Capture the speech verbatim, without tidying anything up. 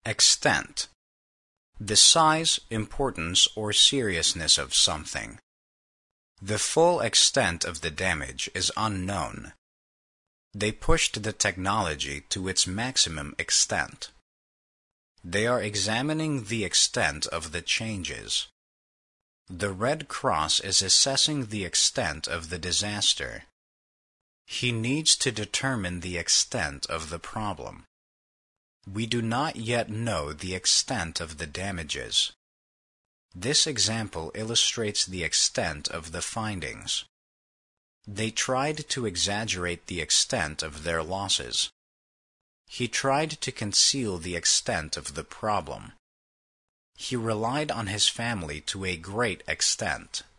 Extent. The size, importance, or seriousness of something. The full extent of the damage is unknown. They pushed the technology to its maximum extent. They are examining the extent of the changes. The Red Cross is assessing the extent of the disaster. He needs to determine the extent of the problem. We do not yet know the extent of the damages. This example illustrates the extent of the findings. They tried to exaggerate the extent of their losses. He tried to conceal the extent of the problem. He relied on his family to a great extent.